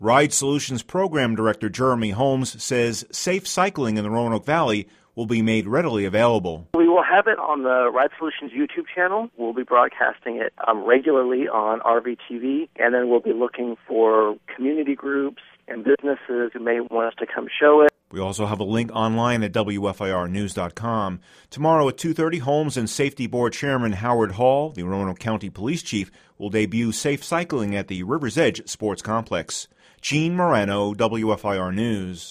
Ride Solutions Program Director Jeremy Holmes says safe cycling in the Roanoke Valley will be made readily available. We will have it on the Ride Solutions YouTube channel. We'll be broadcasting it regularly on RVTV, and then we'll be looking for community groups and businesses who may want us to come show it. We also have a link online at WFIRnews.com. Tomorrow at 2:30, Holmes and Safety Board Chairman Howard Hall, the Roanoke County Police Chief, will debut safe cycling at the River's Edge Sports Complex. Gene Morano, WFIR News.